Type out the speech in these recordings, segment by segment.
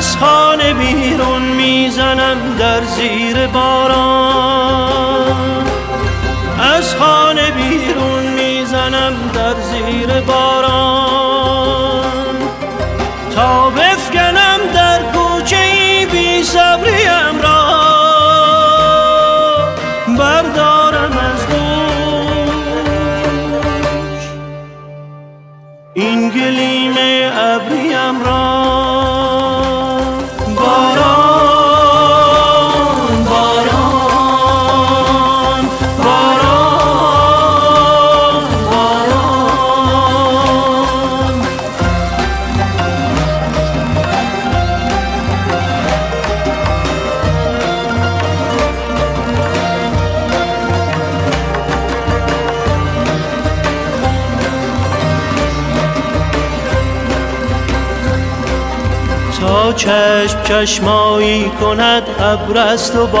از خانه بیرون میزنم در زیر باران، از خانه بیرون میزنم در زیر باران، تا بفکنم در کوچه ای بی صبریم را، بردارم از دوش این گلیم ابریم را. تا چشم چشمایی کند ابرست و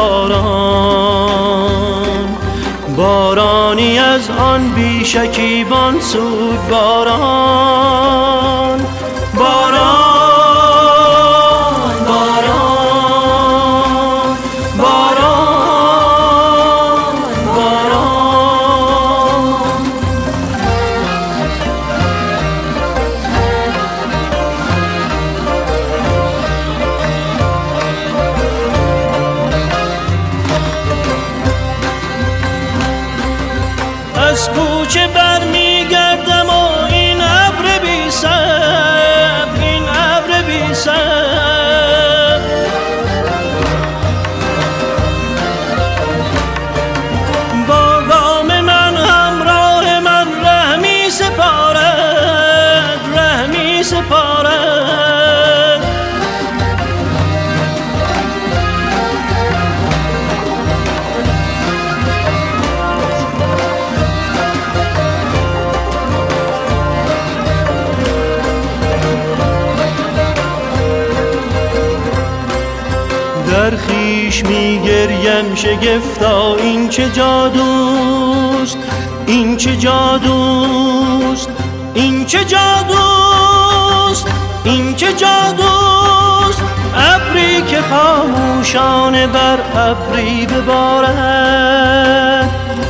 باران، بارانی از آن بیشکیبان سوگواران، باران باران باران باران. از کوچه برمیگردم و این ابر بی سر، این ابر بی سر، با گام من همراه من ره می سپارد، ره می سپارد. در خویش میگریم شگفتا این چه جادوست، این چه جادوست، این چه جادوست، این چه جادوست. ابری که خاموشانه بر ابری ببارد،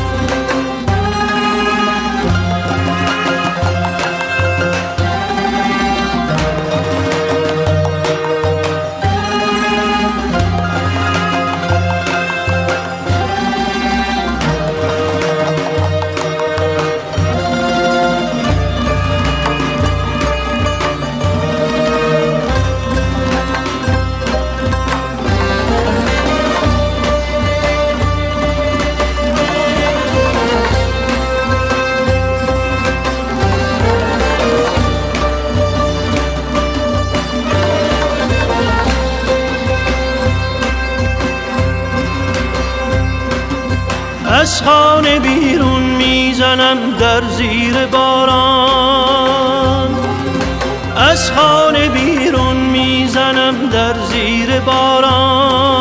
از خانه بیرون میزنم در زیر باران، از خانه بیرون میزنم در زیر باران.